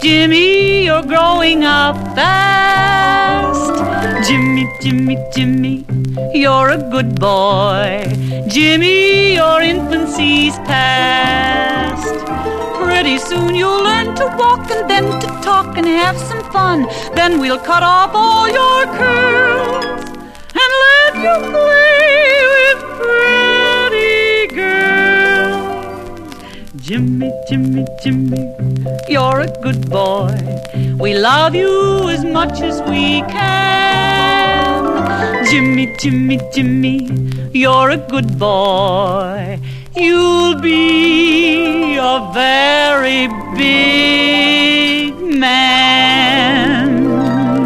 Jimmy, you're growing up fast. Jimmy, Jimmy, Jimmy, you're a good boy. Jimmy, your infancy's past. Pretty soon you'll learn to walk and then to talk and have some fun. Then we'll cut off all your curls and let you play with pretty girls. Jimmy, Jimmy, Jimmy, you're a good boy. We love you as much as we can. Jimmy, Jimmy, Jimmy, you're a good boy. You'll be a very big man.